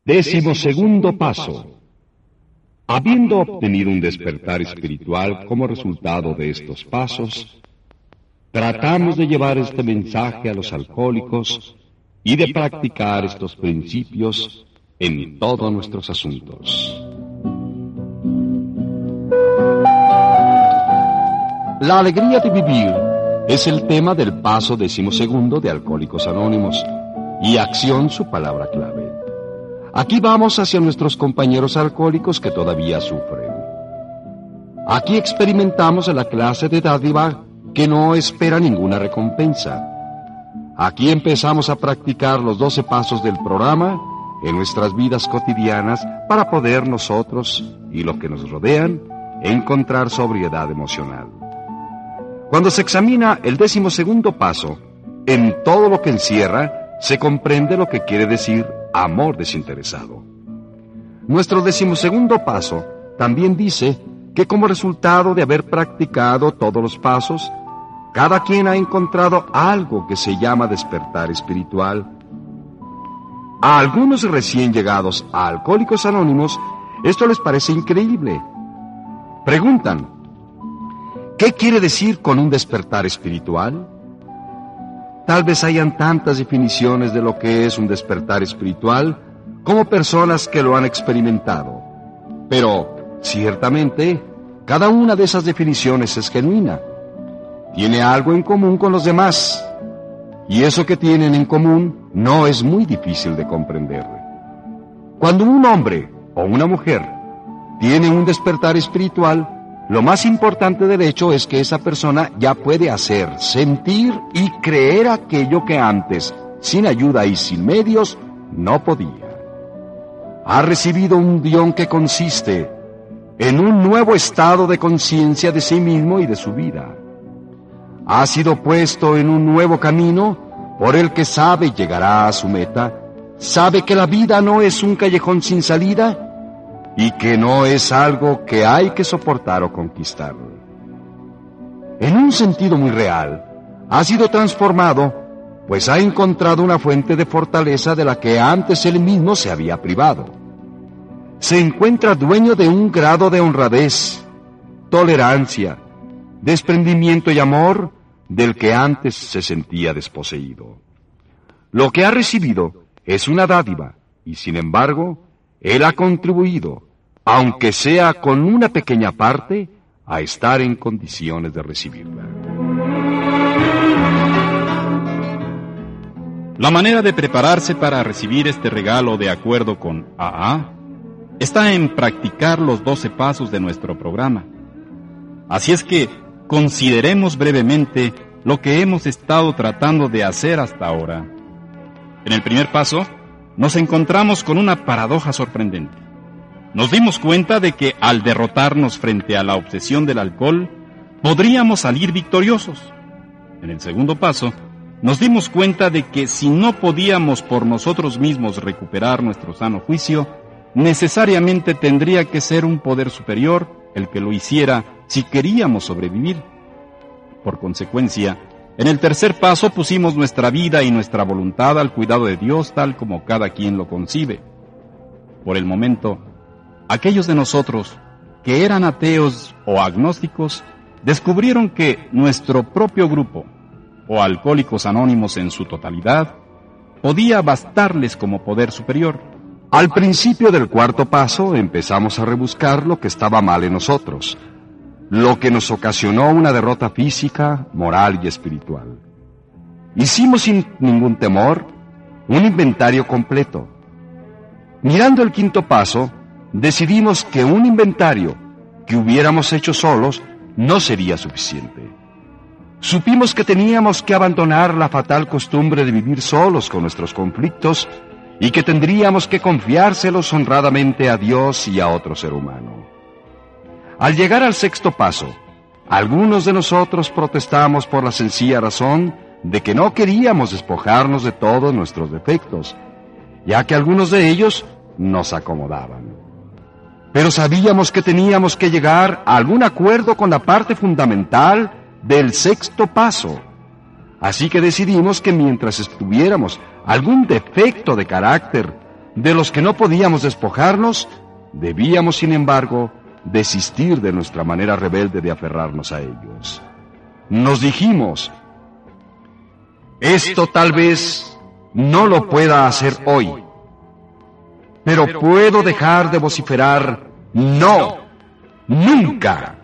12º paso. Habiendo obtenido un despertar espiritual como resultado de estos pasos, tratamos de llevar este mensaje a los alcohólicos y de practicar estos principios en todos nuestros asuntos. La alegría de vivir es el tema del paso 12º de Alcohólicos Anónimos y acción su palabra clave. Aquí vamos hacia nuestros compañeros alcohólicos que todavía sufren. Aquí experimentamos la clase de dádiva que no espera ninguna recompensa. Aquí empezamos a practicar los 12 pasos del programa en nuestras vidas cotidianas para poder nosotros y los que nos rodean encontrar sobriedad emocional. Cuando se examina el 12º paso, en todo lo que encierra, se comprende lo que quiere decir amor desinteresado. Nuestro 12º paso también dice que como resultado de haber practicado todos los pasos, cada quien ha encontrado algo que se llama despertar espiritual. A algunos recién llegados a Alcohólicos Anónimos, esto les parece increíble. Preguntan, ¿qué quiere decir con un despertar espiritual? Tal vez hayan tantas definiciones de lo que es un despertar espiritual como personas que lo han experimentado. Pero, ciertamente, cada una de esas definiciones es genuina. Tiene algo en común con los demás. Y eso que tienen en común no es muy difícil de comprender. Cuando un hombre o una mujer tiene un despertar espiritual, lo más importante del hecho es que esa persona ya puede hacer, sentir y creer aquello que antes, sin ayuda y sin medios, no podía. Ha recibido un don que consiste en un nuevo estado de conciencia de sí mismo y de su vida. Ha sido puesto en un nuevo camino por el que sabe llegará a su meta, sabe que la vida no es un callejón sin salida, y que no es algo que hay que soportar o conquistar. En un sentido muy real, ha sido transformado, pues ha encontrado una fuente de fortaleza de la que antes él mismo se había privado. Se encuentra dueño de un grado de honradez, tolerancia, desprendimiento y amor del que antes se sentía desposeído. Lo que ha recibido es una dádiva, y sin embargo, él ha contribuido, aunque sea con una pequeña parte, a estar en condiciones de recibirla. La manera de prepararse para recibir este regalo de acuerdo con AA está en practicar los 12 pasos de nuestro programa. Así es que consideremos brevemente lo que hemos estado tratando de hacer hasta ahora. En el primer paso, nos encontramos con una paradoja sorprendente. Nos dimos cuenta de que al derrotarnos frente a la obsesión del alcohol, podríamos salir victoriosos. En el segundo paso, nos dimos cuenta de que si no podíamos por nosotros mismos recuperar nuestro sano juicio, necesariamente tendría que ser un poder superior el que lo hiciera si queríamos sobrevivir. Por consecuencia, en el tercer paso pusimos nuestra vida y nuestra voluntad al cuidado de Dios tal como cada quien lo concibe. Por el momento, aquellos de nosotros que eran ateos o agnósticos descubrieron que nuestro propio grupo, o Alcohólicos Anónimos en su totalidad, podía bastarles como poder superior. Al principio del cuarto paso empezamos a rebuscar lo que estaba mal en nosotros, lo que nos ocasionó una derrota física, moral y espiritual. Hicimos sin ningún temor un inventario completo. Mirando el quinto paso, decidimos que un inventario que hubiéramos hecho solos no sería suficiente. Supimos que teníamos que abandonar la fatal costumbre de vivir solos con nuestros conflictos y que tendríamos que confiárselos honradamente a Dios y a otro ser humano. Al llegar al sexto paso, algunos de nosotros protestamos por la sencilla razón de que no queríamos despojarnos de todos nuestros defectos, ya que algunos de ellos nos acomodaban. Pero sabíamos que teníamos que llegar a algún acuerdo con la parte fundamental del sexto paso. Así que decidimos que mientras estuviéramos algún defecto de carácter de los que no podíamos despojarnos, debíamos, sin embargo, desistir de nuestra manera rebelde de aferrarnos a ellos. Nos dijimos, esto tal vez no lo pueda hacer hoy, pero puedo dejar de vociferar, no, nunca.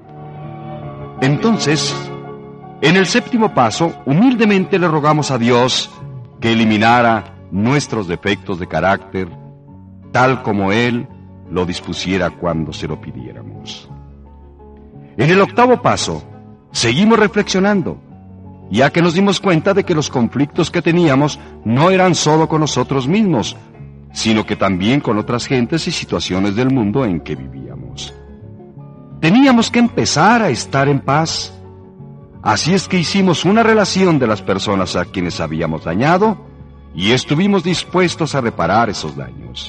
Entonces, en el séptimo paso, humildemente le rogamos a Dios que eliminara nuestros defectos de carácter, tal como Él lo dispusiera cuando se lo pidiéramos. En el octavo paso, seguimos reflexionando, ya que nos dimos cuenta de que los conflictos que teníamos no eran solo con nosotros mismos, sino que también con otras gentes y situaciones del mundo en que vivíamos. Teníamos que empezar a estar en paz. Así es que hicimos una relación de las personas a quienes habíamos dañado y estuvimos dispuestos a reparar esos daños.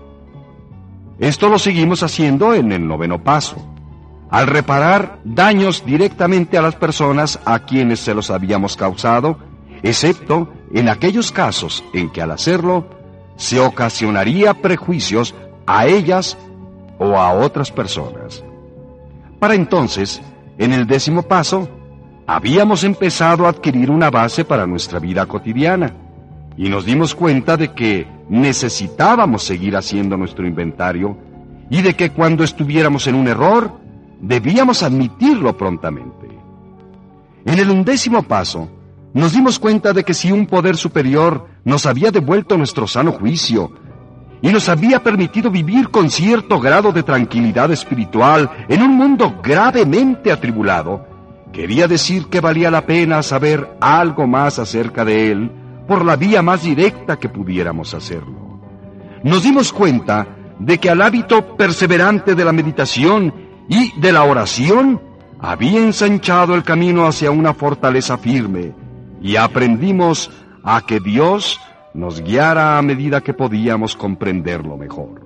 Esto lo seguimos haciendo en el noveno paso, al reparar daños directamente a las personas a quienes se los habíamos causado, excepto en aquellos casos en que al hacerlo se ocasionaría prejuicios a ellas o a otras personas. Para entonces, en el décimo paso, habíamos empezado a adquirir una base para nuestra vida cotidiana y nos dimos cuenta de que necesitábamos seguir haciendo nuestro inventario y de que cuando estuviéramos en un error, debíamos admitirlo prontamente. En el 11º paso, nos dimos cuenta de que si un poder superior nos había devuelto nuestro sano juicio y nos había permitido vivir con cierto grado de tranquilidad espiritual en un mundo gravemente atribulado, quería decir que valía la pena saber algo más acerca de Él por la vía más directa que pudiéramos hacerlo. Nos dimos cuenta de que al hábito perseverante de la meditación y de la oración había ensanchado el camino hacia una fortaleza firme y aprendimos a que Dios nos guiara a medida que podíamos comprenderlo mejor.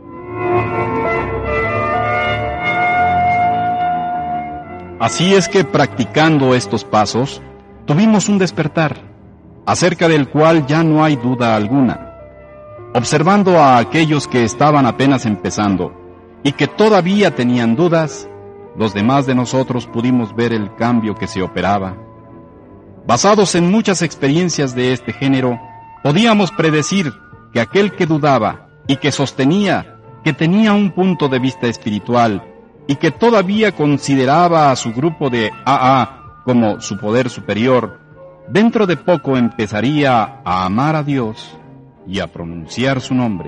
Así es que practicando estos pasos, tuvimos un despertar, acerca del cual ya no hay duda alguna. Observando a aquellos que estaban apenas empezando y que todavía tenían dudas, los demás de nosotros pudimos ver el cambio que se operaba. Basados en muchas experiencias de este género, podíamos predecir que aquel que dudaba y que sostenía que tenía un punto de vista espiritual y que todavía consideraba a su grupo de AA como su poder superior, dentro de poco empezaría a amar a Dios y a pronunciar su nombre.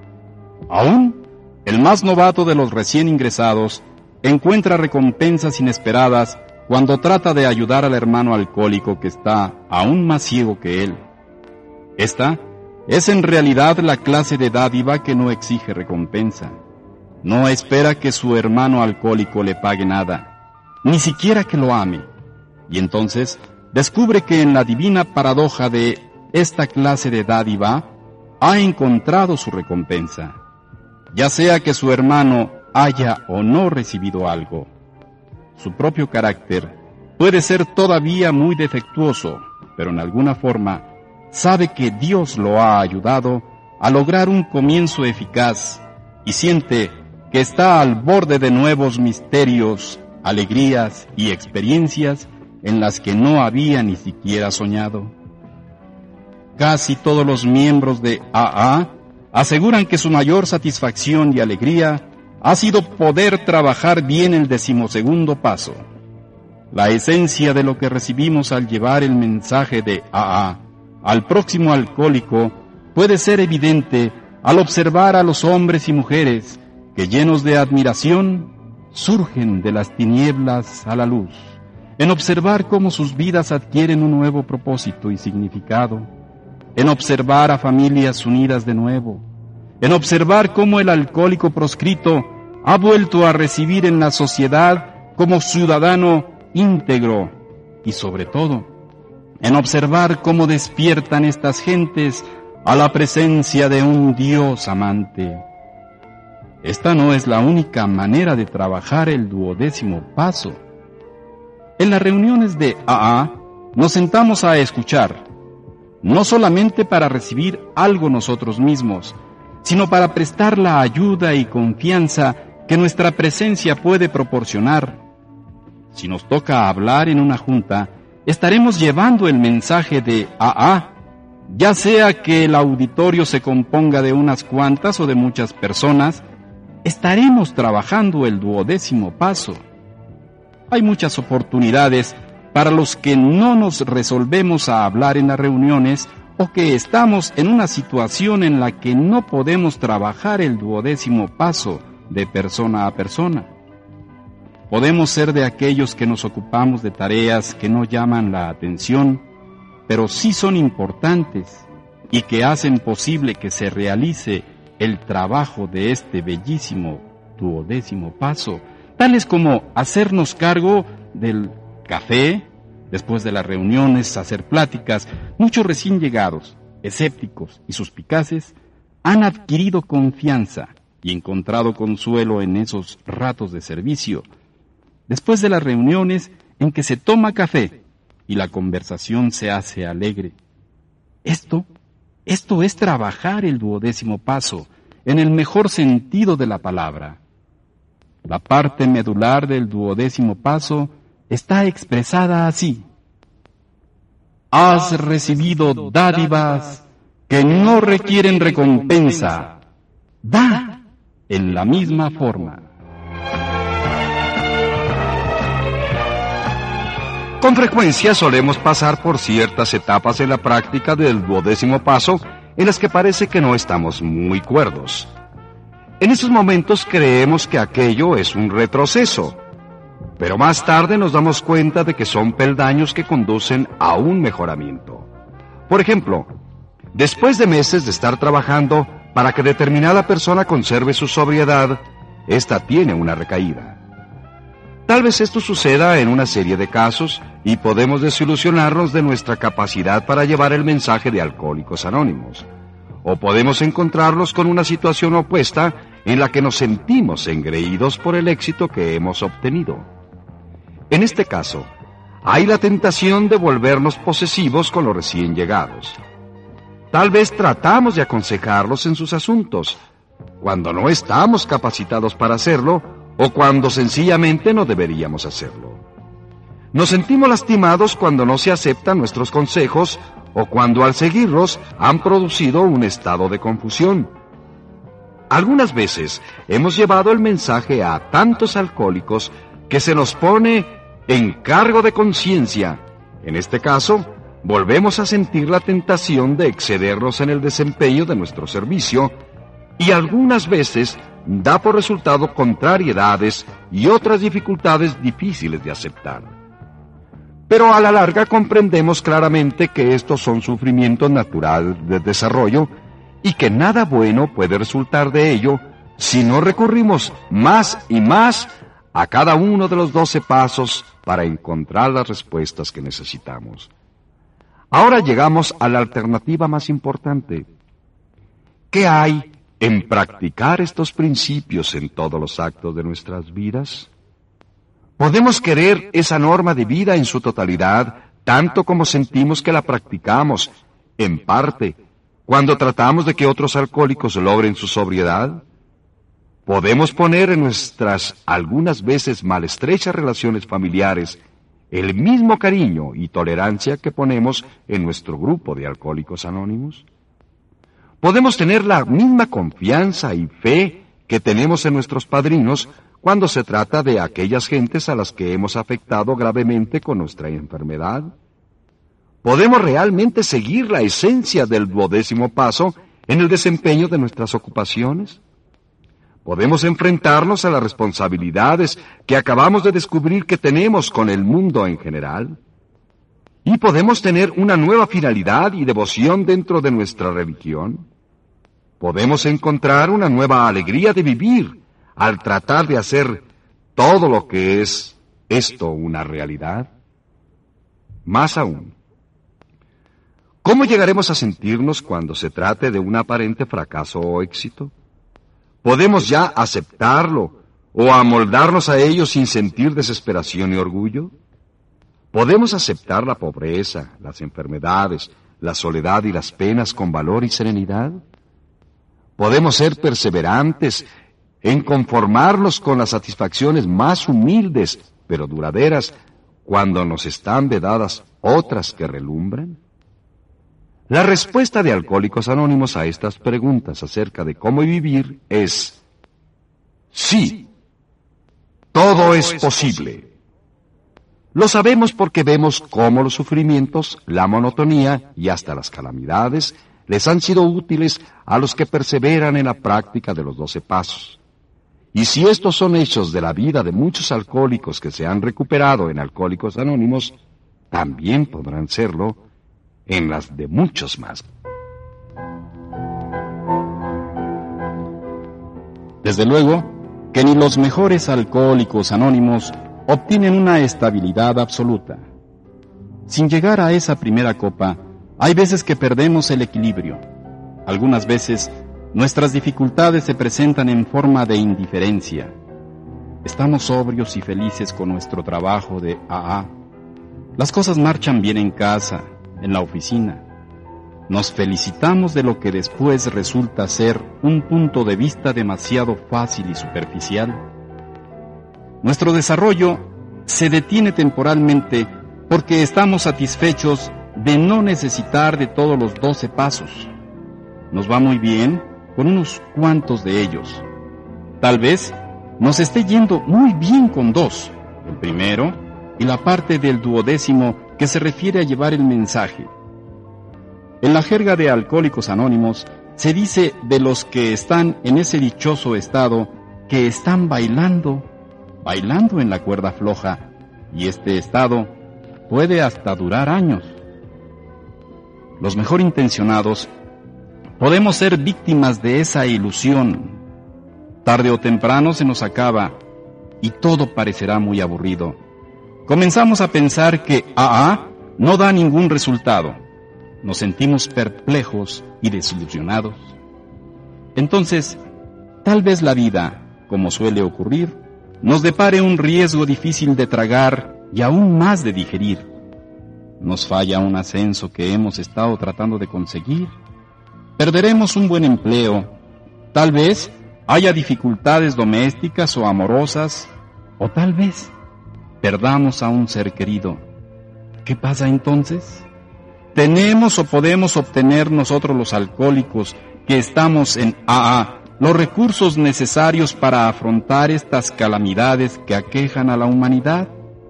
Aún, el más novato de los recién ingresados encuentra recompensas inesperadas cuando trata de ayudar al hermano alcohólico que está aún más ciego que él. Esta es en realidad la clase de dádiva que no exige recompensa. No espera que su hermano alcohólico le pague nada, ni siquiera que lo ame. Y entonces descubre que en la divina paradoja de esta clase de dádiva ha encontrado su recompensa, ya sea que su hermano haya o no recibido algo. Su propio carácter puede ser todavía muy defectuoso, pero en alguna forma sabe que Dios lo ha ayudado a lograr un comienzo eficaz y siente que está al borde de nuevos misterios, alegrías y experiencias en las que no había ni siquiera soñado. Casi todos los miembros de AA aseguran que su mayor satisfacción y alegría ha sido poder trabajar bien el 12º paso. La esencia de lo que recibimos al llevar el mensaje de AA al próximo alcohólico puede ser evidente al observar a los hombres y mujeres que, llenos de admiración, surgen de las tinieblas a la luz, en observar cómo sus vidas adquieren un nuevo propósito y significado, en observar a familias unidas de nuevo, en observar cómo el alcohólico proscrito ha vuelto a recibir en la sociedad como ciudadano íntegro y, sobre todo, en observar cómo despiertan estas gentes a la presencia de un Dios amante. Esta no es la única manera de trabajar el 12º paso. En las reuniones de AA nos sentamos a escuchar, no solamente para recibir algo nosotros mismos, sino para prestar la ayuda y confianza que nuestra presencia puede proporcionar. Si nos toca hablar en una junta, estaremos llevando el mensaje de AA, ya sea que el auditorio se componga de unas cuantas o de muchas personas, estaremos trabajando el 12º paso. Hay muchas oportunidades para los que no nos resolvemos a hablar en las reuniones o que estamos en una situación en la que no podemos trabajar el 12º paso de persona a persona. Podemos ser de aquellos que nos ocupamos de tareas que no llaman la atención, pero sí son importantes y que hacen posible que se realice el trabajo de este bellísimo 12º paso, tales como hacernos cargo del café, después de las reuniones, hacer pláticas. Muchos recién llegados, escépticos y suspicaces, han adquirido confianza y encontrado consuelo en esos ratos de servicio, después de las reuniones en que se toma café y la conversación se hace alegre. Esto es trabajar el 12º paso, en el mejor sentido de la palabra. La parte medular del 12º paso está expresada así: has recibido dádivas que no requieren recompensa. Da en la misma forma. Con frecuencia solemos pasar por ciertas etapas en la práctica del 12º paso en las que parece que no estamos muy cuerdos. En esos momentos creemos que aquello es un retroceso, pero más tarde nos damos cuenta de que son peldaños que conducen a un mejoramiento. Por ejemplo, después de meses de estar trabajando para que determinada persona conserve su sobriedad, ésta tiene una recaída. Tal vez esto suceda en una serie de casos y podemos desilusionarnos de nuestra capacidad para llevar el mensaje de Alcohólicos Anónimos. O podemos encontrarnos con una situación opuesta en la que nos sentimos engreídos por el éxito que hemos obtenido. En este caso, hay la tentación de volvernos posesivos con los recién llegados. Tal vez tratamos de aconsejarlos en sus asuntos, cuando no estamos capacitados para hacerlo o cuando sencillamente no deberíamos hacerlo. Nos sentimos lastimados cuando no se aceptan nuestros consejos o cuando al seguirlos han producido un estado de confusión. Algunas veces hemos llevado el mensaje a tantos alcohólicos que se nos pone en cargo de conciencia. En este caso, volvemos a sentir la tentación de excedernos en el desempeño de nuestro servicio y algunas veces da por resultado contrariedades y otras dificultades difíciles de aceptar. Pero a la larga comprendemos claramente que estos son sufrimientos naturales de desarrollo y que nada bueno puede resultar de ello si no recurrimos más y más a cada uno de los 12 pasos para encontrar las respuestas que necesitamos. Ahora llegamos a la alternativa más importante. ¿Qué hay en practicar estos principios en todos los actos de nuestras vidas? Podemos querer esa norma de vida en su totalidad, tanto como sentimos que la practicamos, en parte, cuando tratamos de que otros alcohólicos logren su sobriedad. Podemos poner en nuestras algunas veces maltrechas relaciones familiares el mismo cariño y tolerancia que ponemos en nuestro grupo de Alcohólicos Anónimos. Podemos tener la misma confianza y fe que tenemos en nuestros padrinos cuando se trata de aquellas gentes a las que hemos afectado gravemente con nuestra enfermedad. Podemos realmente seguir la esencia del 12º paso en el desempeño de nuestras ocupaciones. Podemos enfrentarnos a las responsabilidades que acabamos de descubrir que tenemos con el mundo en general. Y podemos tener una nueva finalidad y devoción dentro de nuestra religión. Podemos encontrar una nueva alegría de vivir al tratar de hacer todo lo que es esto una realidad. Más aún, ¿cómo llegaremos a sentirnos cuando se trate de un aparente fracaso o éxito? ¿Podemos ya aceptarlo o amoldarnos a ello sin sentir desesperación y orgullo? ¿Podemos aceptar la pobreza, las enfermedades, la soledad y las penas con valor y serenidad? Podemos ser perseverantes en conformarnos con las satisfacciones más humildes, pero duraderas, cuando nos están vedadas otras que relumbran. La respuesta de Alcohólicos Anónimos a estas preguntas acerca de cómo vivir es sí. Todo es posible. Lo sabemos porque vemos cómo los sufrimientos, la monotonía y hasta las calamidades les han sido útiles a los que perseveran en la práctica de los 12 pasos. Y si estos son hechos de la vida de muchos alcohólicos que se han recuperado en Alcohólicos Anónimos, también podrán serlo en las de muchos más. Desde luego que ni los mejores Alcohólicos Anónimos obtienen una estabilidad absoluta. Sin llegar a esa primera copa, hay veces que perdemos el equilibrio. Algunas veces, nuestras dificultades se presentan en forma de indiferencia. Estamos sobrios y felices con nuestro trabajo de AA. Las cosas marchan bien en casa, en la oficina. Nos felicitamos de lo que después resulta ser un punto de vista demasiado fácil y superficial. Nuestro desarrollo se detiene temporalmente porque estamos satisfechos de no necesitar de todos los 12 pasos. Nos va muy bien con unos cuantos de ellos. Tal vez nos esté yendo muy bien con 2, el primero y la parte del 12º que se refiere a llevar el mensaje. En la jerga de Alcohólicos Anónimos se dice de los que están en ese dichoso estado que están bailando en la cuerda floja, y este estado puede hasta durar años. Los mejor intencionados podemos ser víctimas de esa ilusión. Tarde o temprano se nos acaba y todo parecerá muy aburrido. Comenzamos a pensar que AA no da ningún resultado. Nos sentimos perplejos y desilusionados. Entonces, tal vez la vida, como suele ocurrir, nos depare un riesgo difícil de tragar y aún más de digerir. Nos falla un ascenso que hemos estado tratando de conseguir. Perderemos un buen empleo. Tal vez haya dificultades domésticas o amorosas, o tal vez perdamos a un ser querido. ¿Qué pasa entonces? ¿Tenemos o podemos obtener nosotros los alcohólicos que estamos en AA los recursos necesarios para afrontar estas calamidades que aquejan a la humanidad?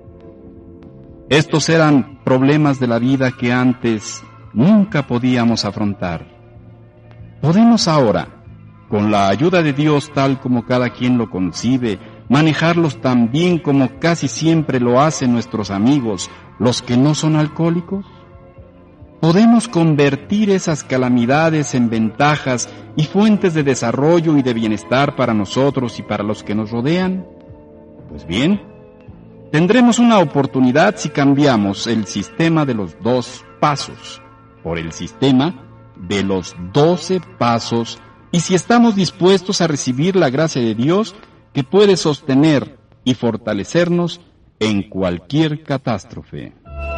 Estos eran problemas de la vida que antes nunca podíamos afrontar. ¿Podemos ahora, con la ayuda de Dios tal como cada quien lo concibe, manejarlos tan bien como casi siempre lo hacen nuestros amigos, los que no son alcohólicos? ¿Podemos convertir esas calamidades en ventajas y fuentes de desarrollo y de bienestar para nosotros y para los que nos rodean? Pues bien, tendremos una oportunidad si cambiamos el sistema de los 2 pasos por el sistema de los 12 pasos y si estamos dispuestos a recibir la gracia de Dios que puede sostener y fortalecernos en cualquier catástrofe.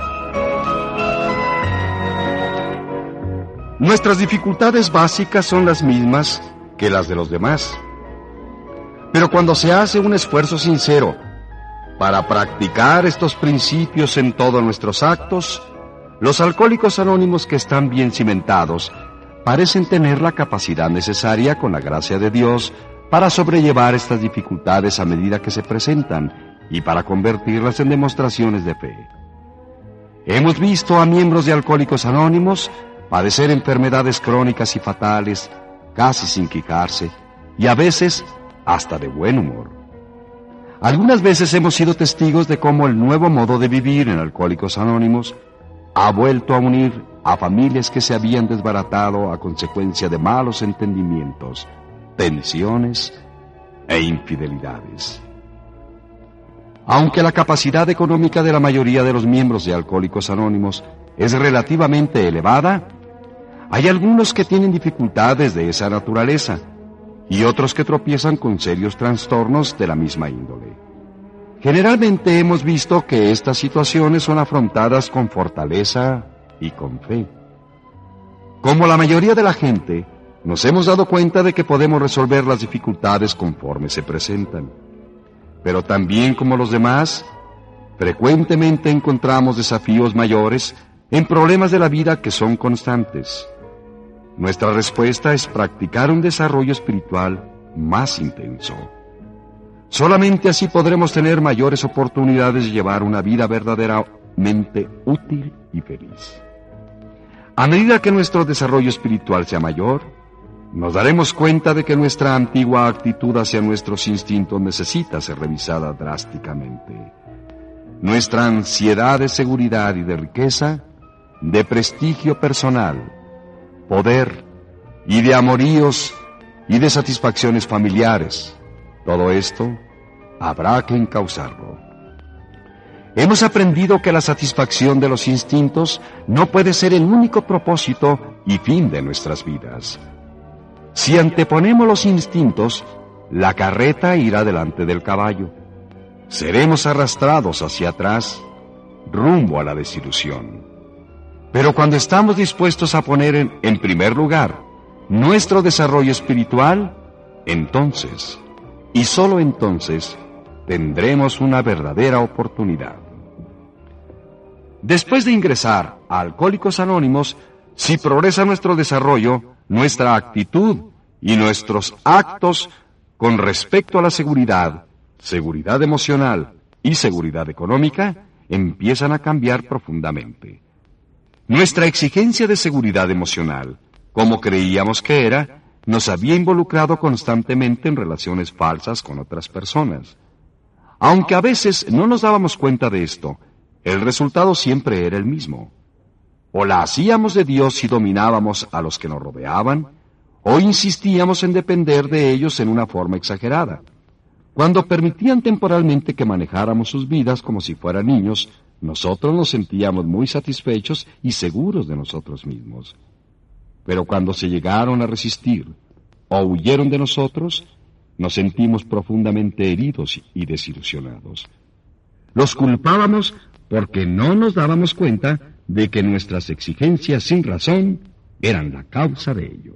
Nuestras dificultades básicas son las mismas que las de los demás. Pero cuando se hace un esfuerzo sincero para practicar estos principios en todos nuestros actos, los alcohólicos anónimos que están bien cimentados parecen tener la capacidad necesaria con la gracia de Dios para sobrellevar estas dificultades a medida que se presentan y para convertirlas en demostraciones de fe. Hemos visto a miembros de Alcohólicos Anónimos padecer enfermedades crónicas y fatales, casi sin quejarse, y a veces hasta de buen humor. Algunas veces hemos sido testigos de cómo el nuevo modo de vivir en Alcohólicos Anónimos ha vuelto a unir a familias que se habían desbaratado a consecuencia de malos entendimientos, tensiones e infidelidades. Aunque la capacidad económica de la mayoría de los miembros de Alcohólicos Anónimos es relativamente elevada, hay algunos que tienen dificultades de esa naturaleza y otros que tropiezan con serios trastornos de la misma índole. Generalmente hemos visto que estas situaciones son afrontadas con fortaleza y con fe. Como la mayoría de la gente, nos hemos dado cuenta de que podemos resolver las dificultades conforme se presentan. Pero también, como los demás, frecuentemente encontramos desafíos mayores en problemas de la vida que son constantes. Nuestra respuesta es practicar un desarrollo espiritual más intenso. Solamente así podremos tener mayores oportunidades de llevar una vida verdaderamente útil y feliz. A medida que nuestro desarrollo espiritual sea mayor, nos daremos cuenta de que nuestra antigua actitud hacia nuestros instintos necesita ser revisada drásticamente. Nuestra ansiedad de seguridad y de riqueza, de prestigio personal, poder y de amoríos y de satisfacciones familiares, todo esto habrá que encauzarlo. Hemos aprendido que la satisfacción de los instintos no puede ser el único propósito y fin de nuestras vidas. Si anteponemos los instintos, la carreta irá delante del caballo. Seremos arrastrados hacia atrás, rumbo a la desilusión. Pero cuando estamos dispuestos a poner en primer lugar nuestro desarrollo espiritual, entonces, y solo entonces, tendremos una verdadera oportunidad. Después de ingresar a Alcohólicos Anónimos, si progresa nuestro desarrollo, nuestra actitud y nuestros actos con respecto a la seguridad emocional y seguridad económica, empiezan a cambiar profundamente. Nuestra exigencia de seguridad emocional, como creíamos que era, nos había involucrado constantemente en relaciones falsas con otras personas. Aunque a veces no nos dábamos cuenta de esto, el resultado siempre era el mismo. O la hacíamos de Dios si dominábamos a los que nos rodeaban, o insistíamos en depender de ellos en una forma exagerada. Cuando permitían temporalmente que manejáramos sus vidas como si fueran niños, nosotros nos sentíamos muy satisfechos y seguros de nosotros mismos. Pero cuando se llegaron a resistir o huyeron de nosotros, nos sentimos profundamente heridos y desilusionados. Los culpábamos porque no nos dábamos cuenta de que nuestras exigencias sin razón eran la causa de ello.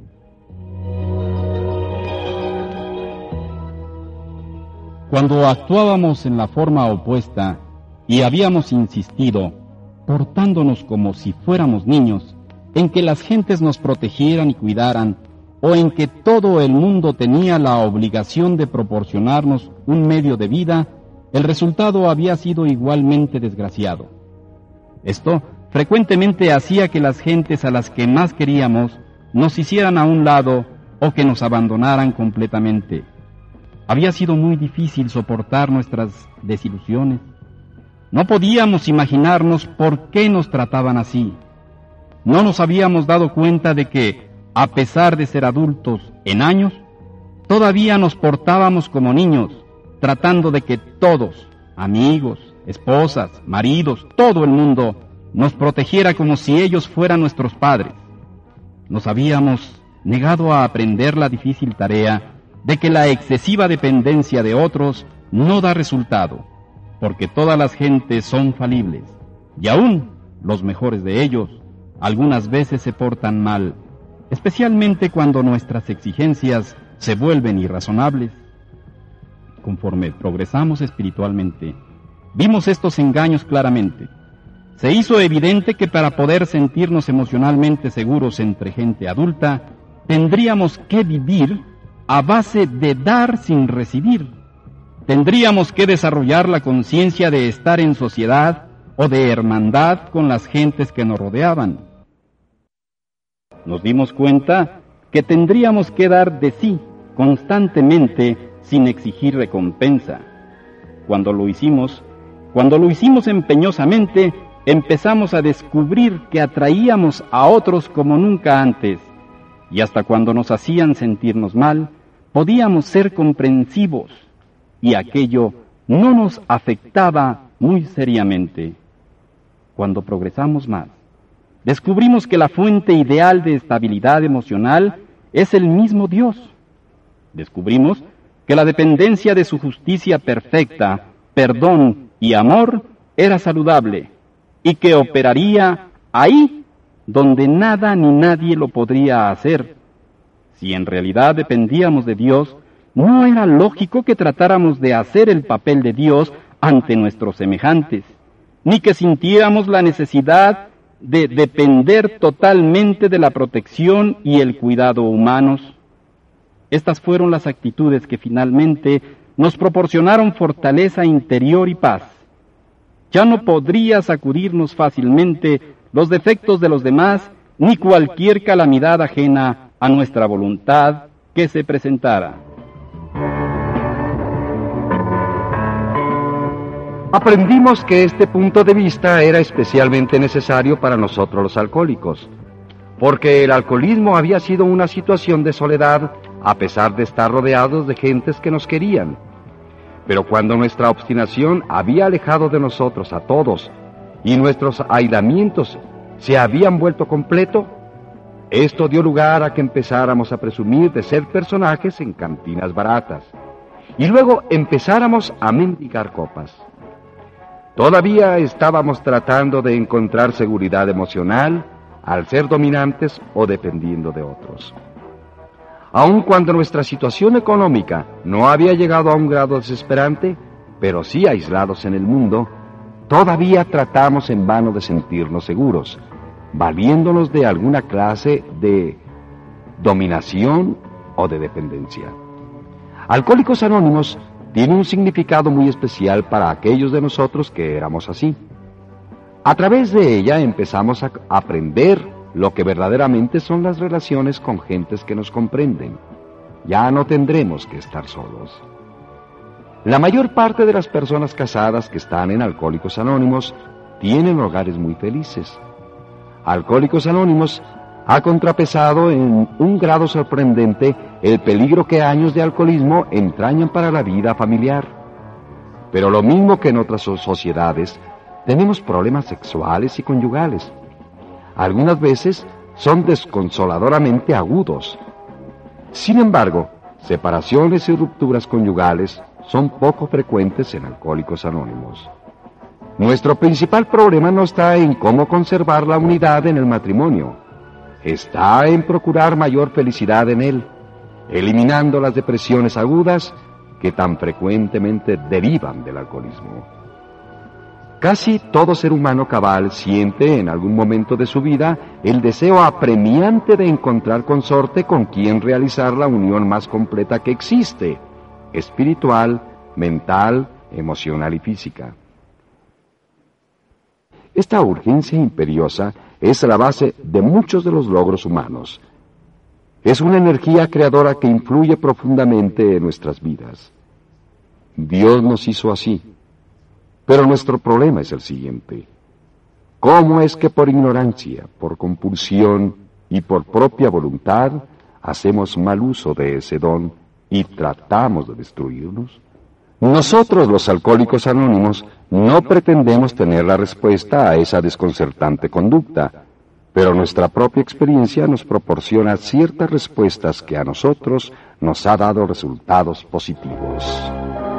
Cuando actuábamos en la forma opuesta y habíamos insistido, portándonos como si fuéramos niños, en que las gentes nos protegieran y cuidaran, o en que todo el mundo tenía la obligación de proporcionarnos un medio de vida, el resultado había sido igualmente desgraciado. Esto frecuentemente hacía que las gentes a las que más queríamos nos hicieran a un lado o que nos abandonaran completamente. Había sido muy difícil soportar nuestras desilusiones. No podíamos imaginarnos por qué nos trataban así. No nos habíamos dado cuenta de que, a pesar de ser adultos en años, todavía nos portábamos como niños, tratando de que todos, amigos, esposas, maridos, todo el mundo, nos protegiera como si ellos fueran nuestros padres. Nos habíamos negado a aprender la difícil tarea de que la excesiva dependencia de otros no da resultado, porque todas las gentes son falibles, y aún los mejores de ellos algunas veces se portan mal, especialmente cuando nuestras exigencias se vuelven irrazonables. Conforme progresamos espiritualmente, vimos estos engaños claramente. Se hizo evidente que para poder sentirnos emocionalmente seguros entre gente adulta, tendríamos que vivir a base de dar sin recibir. Tendríamos que desarrollar la conciencia de estar en sociedad o de hermandad con las gentes que nos rodeaban. Nos dimos cuenta que tendríamos que dar de sí constantemente sin exigir recompensa. Cuando lo hicimos empeñosamente, empezamos a descubrir que atraíamos a otros como nunca antes, y hasta cuando nos hacían sentirnos mal, podíamos ser comprensivos, y aquello no nos afectaba muy seriamente. Cuando progresamos más, descubrimos que la fuente ideal de estabilidad emocional es el mismo Dios. Descubrimos que la dependencia de su justicia perfecta, perdón y amor era saludable, y que operaría ahí donde nada ni nadie lo podría hacer, Si en realidad dependíamos de Dios, no era lógico que tratáramos de hacer el papel de Dios ante nuestros semejantes, ni que sintiéramos la necesidad de depender totalmente de la protección y el cuidado humanos. Estas fueron las actitudes que finalmente nos proporcionaron fortaleza interior y paz. Ya no podría sacudirnos fácilmente los defectos de los demás, ni cualquier calamidad ajena a nuestra voluntad que se presentara. Aprendimos que este punto de vista era especialmente necesario para nosotros los alcohólicos, porque el alcoholismo había sido una situación de soledad a pesar de estar rodeados de gentes que nos querían. Pero cuando nuestra obstinación había alejado de nosotros a todos y nuestros aislamientos se habían vuelto completo, esto dio lugar a que empezáramos a presumir de ser personajes en cantinas baratas y luego empezáramos a mendigar copas. Todavía estábamos tratando de encontrar seguridad emocional al ser dominantes o dependiendo de otros. Aun cuando nuestra situación económica no había llegado a un grado desesperante, pero sí aislados en el mundo, todavía tratamos en vano de sentirnos seguros, valiéndonos de alguna clase de dominación o de dependencia. Alcohólicos Anónimos tiene un significado muy especial para aquellos de nosotros que éramos así. A través de ella empezamos a aprender lo que verdaderamente son las relaciones con gentes que nos comprenden. Ya no tendremos que estar solos. La mayor parte de las personas casadas que están en Alcohólicos Anónimos tienen hogares muy felices. Alcohólicos Anónimos ha contrapesado en un grado sorprendente el peligro que años de alcoholismo entrañan para la vida familiar. Pero lo mismo que en otras sociedades, tenemos problemas sexuales y conyugales. Algunas veces son desconsoladoramente agudos. Sin embargo, separaciones y rupturas conyugales son poco frecuentes en Alcohólicos Anónimos. Nuestro principal problema no está en cómo conservar la unidad en el matrimonio. Está en procurar mayor felicidad en él, eliminando las depresiones agudas que tan frecuentemente derivan del alcoholismo. Casi todo ser humano cabal siente en algún momento de su vida el deseo apremiante de encontrar consorte con quien realizar la unión más completa que existe, espiritual, mental, emocional y física. Esta urgencia imperiosa es la base de muchos de los logros humanos. Es una energía creadora que influye profundamente en nuestras vidas. Dios nos hizo así. Pero nuestro problema es el siguiente. ¿Cómo es que por ignorancia, por compulsión y por propia voluntad hacemos mal uso de ese don y tratamos de destruirnos? Nosotros, los Alcohólicos Anónimos, no pretendemos tener la respuesta a esa desconcertante conducta, pero nuestra propia experiencia nos proporciona ciertas respuestas que a nosotros nos ha dado resultados positivos.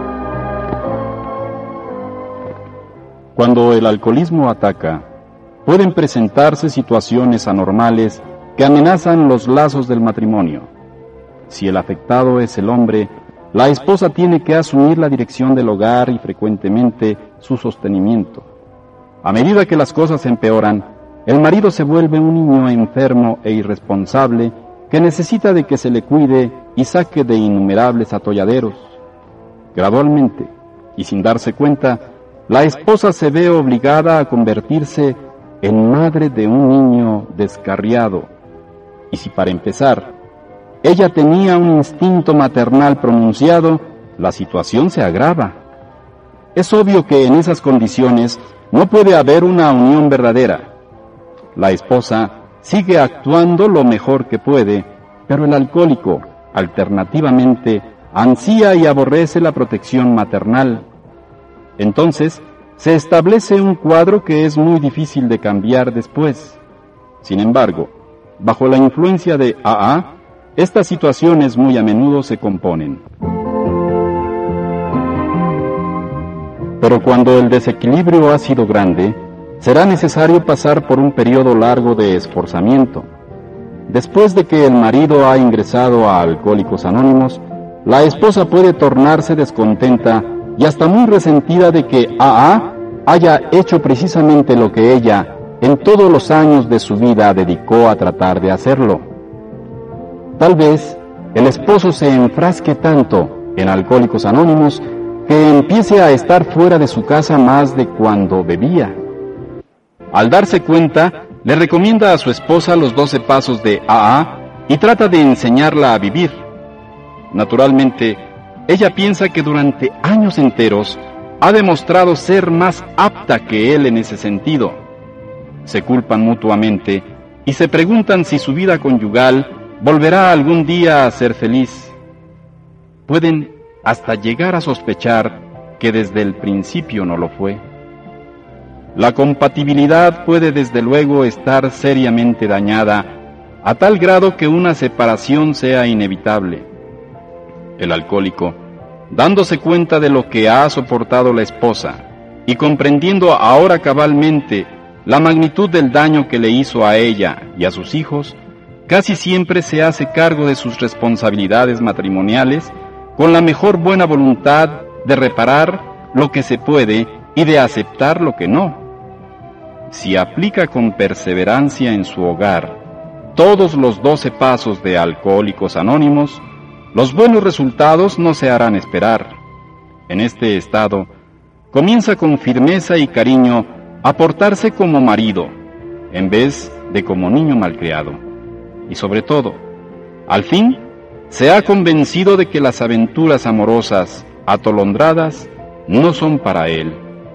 Cuando el alcoholismo ataca, pueden presentarse situaciones anormales que amenazan los lazos del matrimonio. Si el afectado es el hombre, la esposa tiene que asumir la dirección del hogar y frecuentemente su sostenimiento. A medida que las cosas empeoran, el marido se vuelve un niño enfermo e irresponsable que necesita de que se le cuide y saque de innumerables atolladeros. Gradualmente, y sin darse cuenta, la esposa se ve obligada a convertirse en madre de un niño descarriado. Y si para empezar, ella tenía un instinto maternal pronunciado, la situación se agrava. Es obvio que en esas condiciones no puede haber una unión verdadera. La esposa sigue actuando lo mejor que puede, pero el alcohólico, alternativamente, ansía y aborrece la protección maternal. Entonces, se establece un cuadro que es muy difícil de cambiar después. Sin embargo, bajo la influencia de AA, estas situaciones muy a menudo se componen. Pero cuando el desequilibrio ha sido grande, será necesario pasar por un periodo largo de esforzamiento. después de que el marido ha ingresado a Alcohólicos Anónimos, la esposa puede tornarse descontenta y hasta muy resentida de que AA haya hecho precisamente lo que ella, en todos los años de su vida, dedicó a tratar de hacerlo. Tal vez el esposo se enfrasque tanto en Alcohólicos Anónimos que empiece a estar fuera de su casa más de cuando bebía. Al darse cuenta, le recomienda a su esposa los 12 pasos de AA y trata de enseñarla a vivir. Naturalmente, ella piensa que durante años enteros ha demostrado ser más apta que él en ese sentido. Se culpan mutuamente y se preguntan si su vida conyugal volverá algún día a ser feliz. Pueden hasta llegar a sospechar que desde el principio no lo fue. La compatibilidad puede desde luego estar seriamente dañada a tal grado que una separación sea inevitable. El alcohólico, dándose cuenta de lo que ha soportado la esposa y comprendiendo ahora cabalmente la magnitud del daño que le hizo a ella y a sus hijos, casi siempre se hace cargo de sus responsabilidades matrimoniales con la mejor buena voluntad de reparar lo que se puede y de aceptar lo que no. Si aplica con perseverancia en su hogar todos los 12 pasos de Alcohólicos Anónimos, los buenos resultados no se harán esperar. En este estado, comienza con firmeza y cariño a portarse como marido, en vez de como niño malcriado. Y sobre todo, al fin, se ha convencido de que las aventuras amorosas atolondradas no son para él.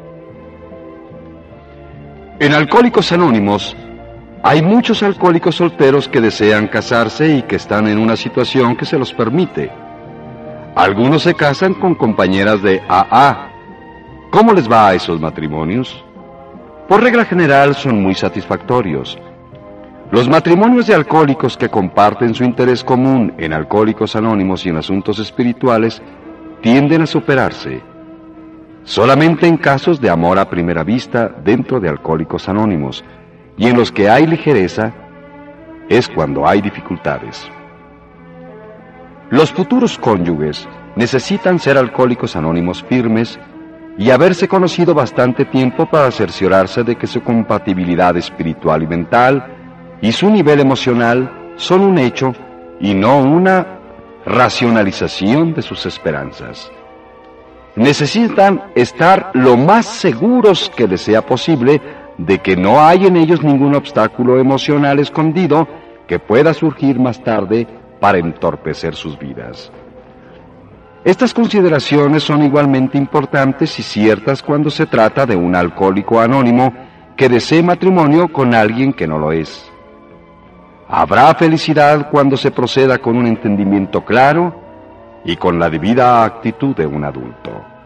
En Alcohólicos Anónimos, hay muchos alcohólicos solteros que desean casarse y que están en una situación que se los permite. Algunos se casan con compañeras de AA. ¿Cómo les va a esos matrimonios? Por regla general son muy satisfactorios. Los matrimonios de alcohólicos que comparten su interés común en Alcohólicos Anónimos y en asuntos espirituales tienden a superarse. Solamente en casos de amor a primera vista dentro de Alcohólicos Anónimos y en los que hay ligereza es cuando hay dificultades. Los futuros cónyuges necesitan ser Alcohólicos Anónimos firmes y haberse conocido bastante tiempo para cerciorarse de que su compatibilidad espiritual y mental y su nivel emocional son un hecho y no una racionalización de sus esperanzas. Necesitan estar lo más seguros que les sea posible de que no hay en ellos ningún obstáculo emocional escondido que pueda surgir más tarde para entorpecer sus vidas. Estas consideraciones son igualmente importantes y ciertas cuando se trata de un alcohólico anónimo que desee matrimonio con alguien que no lo es. Habrá felicidad cuando se proceda con un entendimiento claro y con la debida actitud de un adulto.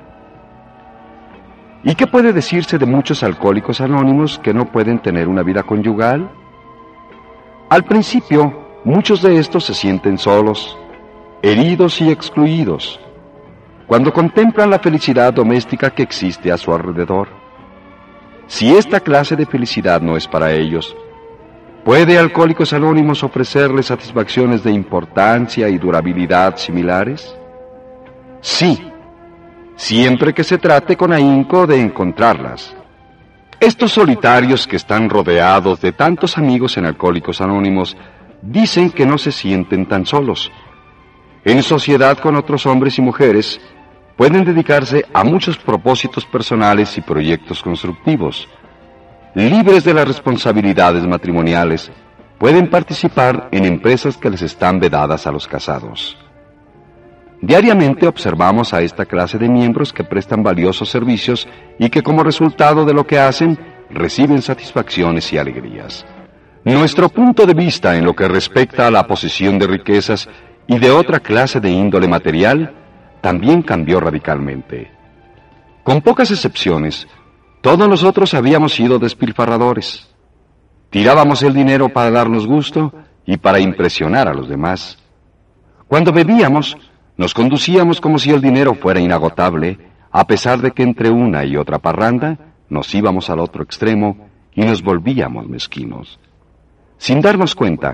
¿Y qué puede decirse de muchos alcohólicos anónimos que no pueden tener una vida conyugal? Al principio, muchos de estos se sienten solos, heridos y excluidos, cuando contemplan la felicidad doméstica que existe a su alrededor. Si esta clase de felicidad no es para ellos, ¿puede Alcohólicos Anónimos ofrecerles satisfacciones de importancia y durabilidad similares? Sí, siempre que se trate con ahínco de encontrarlas. Estos solitarios que están rodeados de tantos amigos en Alcohólicos Anónimos dicen que no se sienten tan solos. En sociedad con otros hombres y mujeres, pueden dedicarse a muchos propósitos personales y proyectos constructivos. Libres de las responsabilidades matrimoniales, pueden participar en empresas que les están vedadas a los casados. Diariamente observamos a esta clase de miembros que prestan valiosos servicios y que como resultado de lo que hacen, reciben satisfacciones y alegrías. Nuestro punto de vista en lo que respecta a la posesión de riquezas y de otra clase de índole material, también cambió radicalmente. Con pocas excepciones, todos nosotros habíamos sido despilfarradores. Tirábamos el dinero para darnos gusto y para impresionar a los demás. Cuando bebíamos, nos conducíamos como si el dinero fuera inagotable, a pesar de que entre una y otra parranda nos íbamos al otro extremo y nos volvíamos mezquinos. Sin darnos cuenta,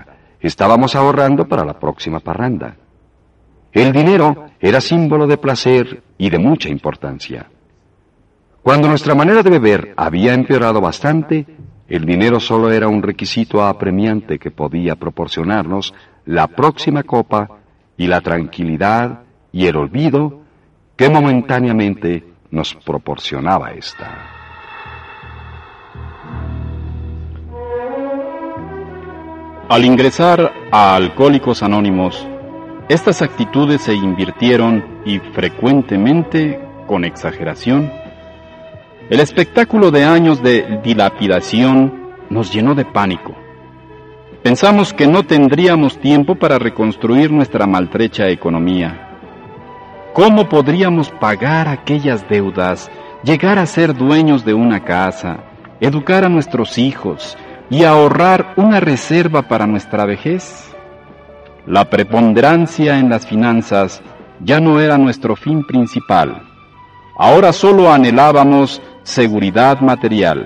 estábamos ahorrando para la próxima parranda. El dinero era símbolo de placer y de mucha importancia. Cuando nuestra manera de beber había empeorado bastante, el dinero solo era un requisito apremiante que podía proporcionarnos la próxima copa y la tranquilidad y el olvido que momentáneamente nos proporcionaba esta. Al ingresar a Alcohólicos Anónimos, estas actitudes se invirtieron y frecuentemente con exageración. El espectáculo de años de dilapidación nos llenó de pánico. Pensamos que no tendríamos tiempo para reconstruir nuestra maltrecha economía. ¿Cómo podríamos pagar aquellas deudas, llegar a ser dueños de una casa, educar a nuestros hijos y ahorrar una reserva para nuestra vejez? La preponderancia en las finanzas ya no era nuestro fin principal. Ahora solo anhelábamos seguridad material.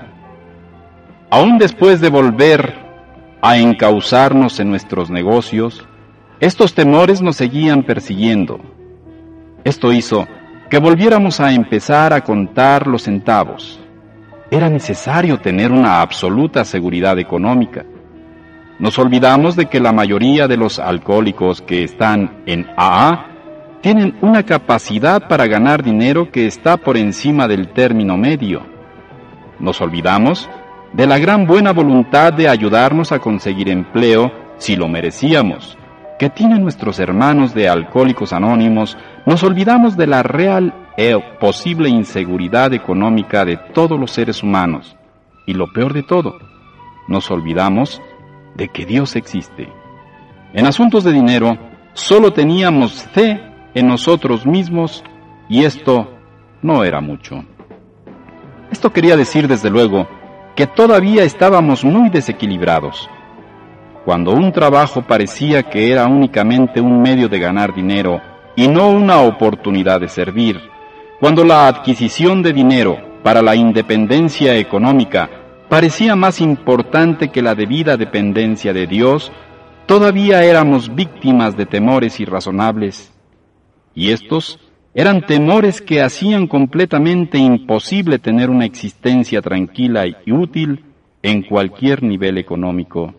Aún después de volver a encauzarnos en nuestros negocios, estos temores nos seguían persiguiendo. Esto hizo que volviéramos a empezar a contar los centavos. Era necesario tener una absoluta seguridad económica. Nos olvidamos de que la mayoría de los alcohólicos que están en AA tienen una capacidad para ganar dinero que está por encima del término medio. Nos olvidamos de la gran buena voluntad de ayudarnos a conseguir empleo si lo merecíamos, que tienen nuestros hermanos de Alcohólicos Anónimos. Nos olvidamos de la real posible inseguridad económica de todos los seres humanos. Y lo peor de todo, nos olvidamos de que Dios existe. En asuntos de dinero, solo teníamos fe en nosotros mismos y esto no era mucho. Esto quería decir, desde luego, que todavía estábamos muy desequilibrados. Cuando un trabajo parecía que era únicamente un medio de ganar dinero y no una oportunidad de servir, cuando la adquisición de dinero para la independencia económica parecía más importante que la debida dependencia de Dios, todavía éramos víctimas de temores irrazonables. Y estos eran temores que hacían completamente imposible tener una existencia tranquila y útil en cualquier nivel económico.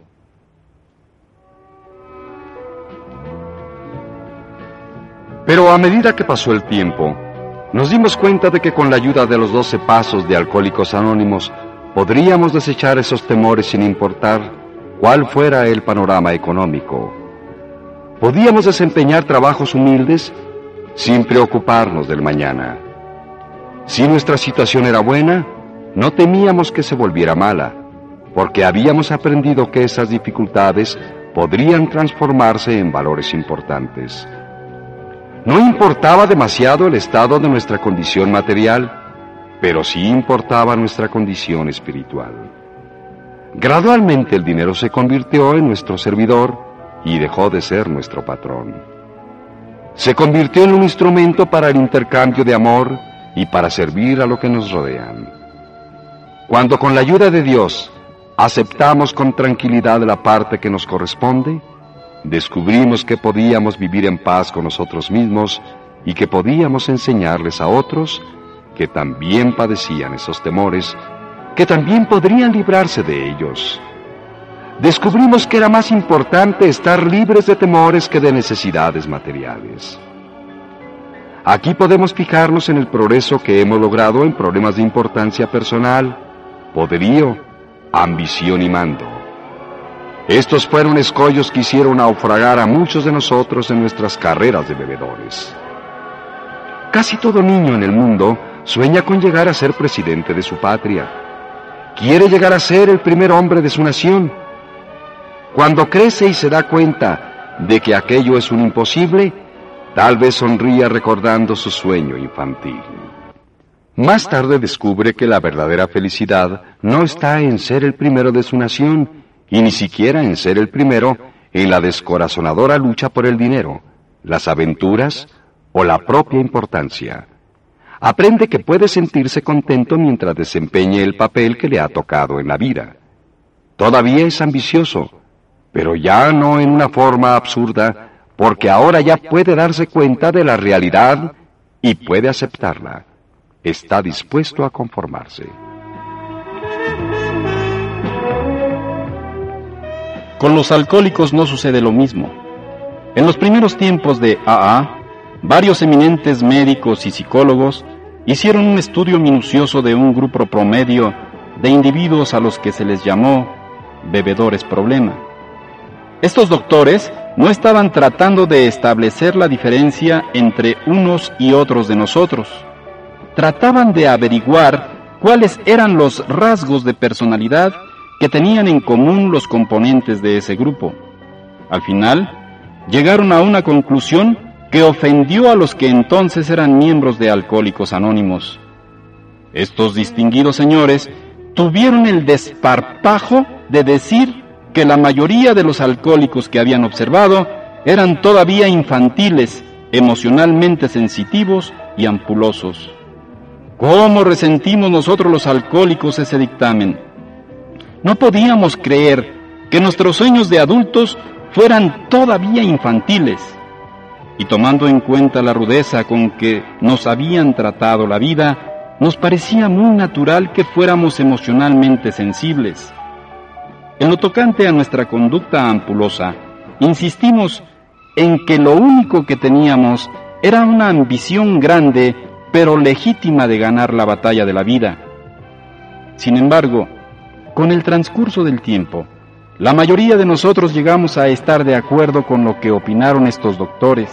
Pero a medida que pasó el tiempo, nos dimos cuenta de que con la ayuda de los 12 pasos de Alcohólicos Anónimos podríamos desechar esos temores sin importar cuál fuera el panorama económico. Podíamos desempeñar trabajos humildes sin preocuparnos del mañana. Si nuestra situación era buena, no temíamos que se volviera mala, porque habíamos aprendido que esas dificultades podrían transformarse en valores importantes. No importaba demasiado el estado de nuestra condición material, pero sí importaba nuestra condición espiritual. Gradualmente el dinero se convirtió en nuestro servidor y dejó de ser nuestro patrón. Se convirtió en un instrumento para el intercambio de amor y para servir a lo que nos rodean. Cuando con la ayuda de Dios aceptamos con tranquilidad la parte que nos corresponde, descubrimos que podíamos vivir en paz con nosotros mismos y que podíamos enseñarles a otros que también padecían esos temores, que también podrían librarse de ellos. Descubrimos que era más importante estar libres de temores que de necesidades materiales. Aquí podemos fijarnos en el progreso que hemos logrado en problemas de importancia personal, poderío, ambición y mando. Estos fueron escollos que hicieron naufragar a muchos de nosotros en nuestras carreras de bebedores. Casi todo niño en el mundo sueña con llegar a ser presidente de su patria. Quiere llegar a ser el primer hombre de su nación. Cuando crece y se da cuenta de que aquello es un imposible, tal vez sonría recordando su sueño infantil. Más tarde descubre que la verdadera felicidad no está en ser el primero de su nación, y ni siquiera en ser el primero en la descorazonadora lucha por el dinero, las aventuras o la propia importancia. Aprende que puede sentirse contento mientras desempeñe el papel que le ha tocado en la vida. Todavía es ambicioso, pero ya no en una forma absurda, porque ahora ya puede darse cuenta de la realidad y puede aceptarla. Está dispuesto a conformarse. Con los alcohólicos no sucede lo mismo. En los primeros tiempos de AA, varios eminentes médicos y psicólogos hicieron un estudio minucioso de un grupo promedio de individuos a los que se les llamó bebedores problema. Estos doctores no estaban tratando de establecer la diferencia entre unos y otros de nosotros. Trataban de averiguar cuáles eran los rasgos de personalidad que tenían en común los componentes de ese grupo. Al final, llegaron a una conclusión que ofendió a los que entonces eran miembros de Alcohólicos Anónimos. Estos distinguidos señores tuvieron el desparpajo de decir que la mayoría de los alcohólicos que habían observado eran todavía infantiles, emocionalmente sensitivos y ampulosos. ¿Cómo resentimos nosotros los alcohólicos ese dictamen? No podíamos creer que nuestros sueños de adultos fueran todavía infantiles. Y tomando en cuenta la rudeza con que nos habían tratado la vida, nos parecía muy natural que fuéramos emocionalmente sensibles. En lo tocante a nuestra conducta ampulosa, insistimos en que lo único que teníamos era una ambición grande, pero legítima de ganar la batalla de la vida. Sin embargo, con el transcurso del tiempo, la mayoría de nosotros llegamos a estar de acuerdo con lo que opinaron estos doctores.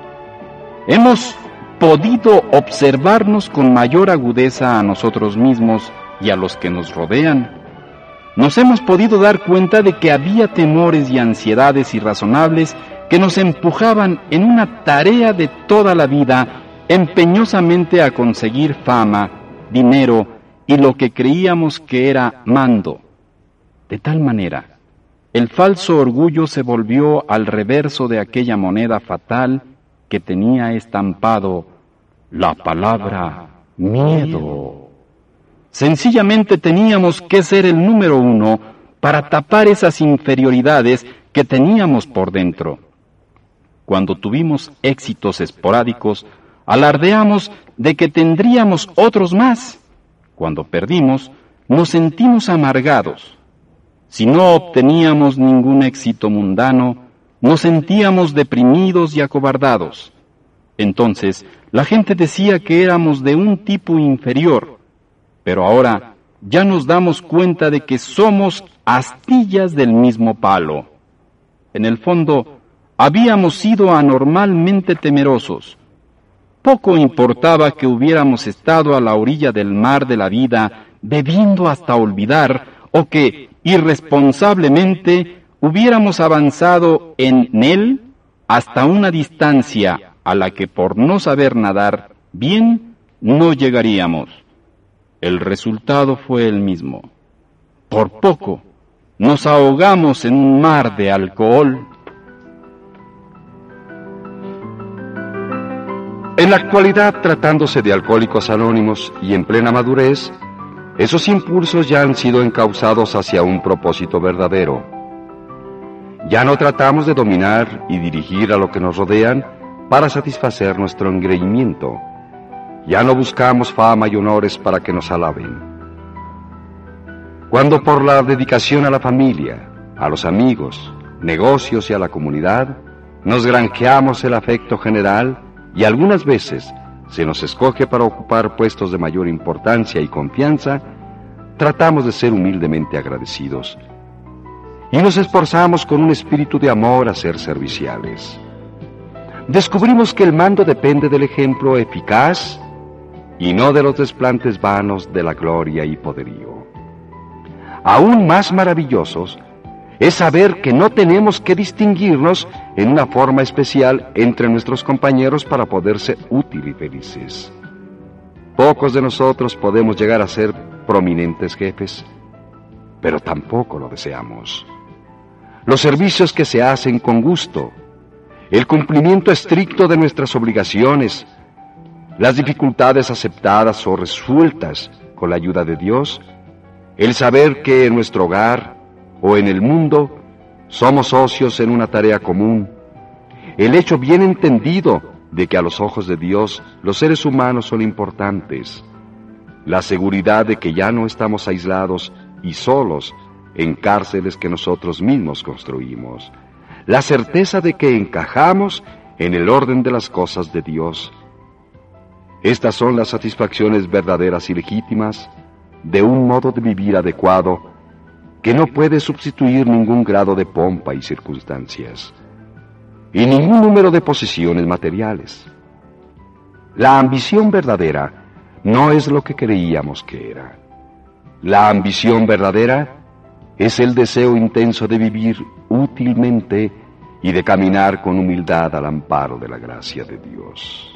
Hemos podido observarnos con mayor agudeza a nosotros mismos y a los que nos rodean. Nos hemos podido dar cuenta de que había temores y ansiedades irrazonables que nos empujaban en una tarea de toda la vida empeñosamente a conseguir fama, dinero y lo que creíamos que era mando. De tal manera, el falso orgullo se volvió al reverso de aquella moneda fatal que tenía estampado la palabra miedo. Sencillamente teníamos que ser el número uno para tapar esas inferioridades que teníamos por dentro. Cuando tuvimos éxitos esporádicos, alardeamos de que tendríamos otros más. Cuando perdimos, nos sentimos amargados. Si no obteníamos ningún éxito mundano, nos sentíamos deprimidos y acobardados. Entonces, la gente decía que éramos de un tipo inferior, pero ahora ya nos damos cuenta de que somos astillas del mismo palo. En el fondo, habíamos sido anormalmente temerosos. Poco importaba que hubiéramos estado a la orilla del mar de la vida, bebiendo hasta olvidar, o que, irresponsablemente, hubiéramos avanzado en él hasta una distancia a la que por no saber nadar bien no llegaríamos. El resultado fue el mismo. Por poco nos ahogamos en un mar de alcohol. En la actualidad, tratándose de Alcohólicos Anónimos y en plena madurez, esos impulsos ya han sido encauzados hacia un propósito verdadero. Ya no tratamos de dominar y dirigir a lo que nos rodean para satisfacer nuestro engreimiento. Ya no buscamos fama y honores para que nos alaben. Cuando por la dedicación a la familia, a los amigos, negocios y a la comunidad, nos granjeamos el afecto general y algunas veces se nos escoge para ocupar puestos de mayor importancia y confianza, tratamos de ser humildemente agradecidos y nos esforzamos con un espíritu de amor a ser serviciales. Descubrimos que el mando depende del ejemplo eficaz y no de los desplantes vanos de la gloria y poderío. Aún más maravillosos es saber que no tenemos que distinguirnos en una forma especial entre nuestros compañeros para poder ser útiles y felices. Pocos de nosotros podemos llegar a ser prominentes jefes, pero tampoco lo deseamos. Los servicios que se hacen con gusto, el cumplimiento estricto de nuestras obligaciones, las dificultades aceptadas o resueltas con la ayuda de Dios, el saber que en nuestro hogar o en el mundo Somos socios en una tarea común. El hecho bien entendido de que a los ojos de Dios los seres humanos son importantes. La seguridad de que ya no estamos aislados y solos en cárceles que nosotros mismos construimos. La certeza de que encajamos en el orden de las cosas de Dios. Estas son las satisfacciones verdaderas y legítimas de un modo de vivir adecuado que no puede sustituir ningún grado de pompa y circunstancias, y ningún número de posesiones materiales. La ambición verdadera no es lo que creíamos que era. La ambición verdadera es el deseo intenso de vivir útilmente y de caminar con humildad al amparo de la gracia de Dios.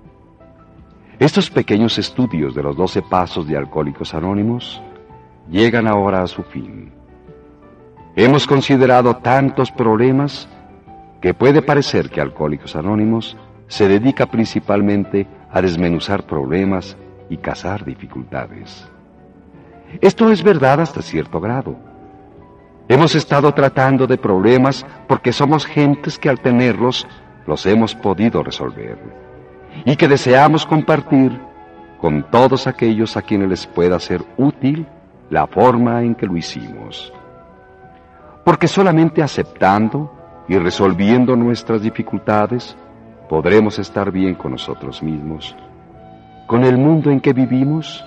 Estos pequeños estudios de los 12 pasos de Alcohólicos Anónimos llegan ahora a su fin. Hemos considerado tantos problemas que puede parecer que Alcohólicos Anónimos se dedica principalmente a desmenuzar problemas y cazar dificultades. Esto es verdad hasta cierto grado. Hemos estado tratando de problemas porque somos gentes que al tenerlos los hemos podido resolver y que deseamos compartir con todos aquellos a quienes les pueda ser útil la forma en que lo hicimos. Porque solamente aceptando y resolviendo nuestras dificultades podremos estar bien con nosotros mismos, con el mundo en que vivimos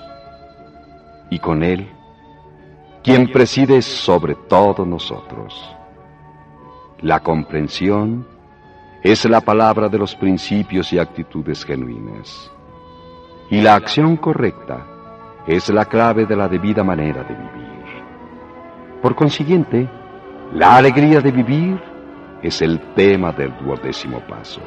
y con Él, quien preside sobre todos nosotros. La comprensión es la palabra de los principios y actitudes genuinas, y la acción correcta es la clave de la debida manera de vivir. Por consiguiente, la alegría de vivir es el tema del 12º paso.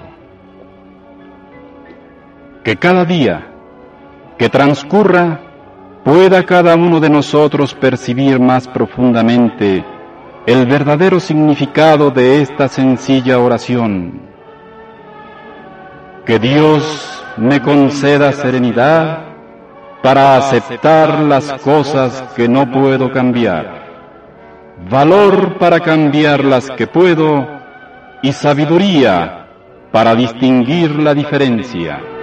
Que cada día que transcurra pueda cada uno de nosotros percibir más profundamente el verdadero significado de esta sencilla oración. Que Dios me conceda serenidad para aceptar las cosas que no puedo cambiar, valor para cambiar las que puedo y sabiduría para distinguir la diferencia.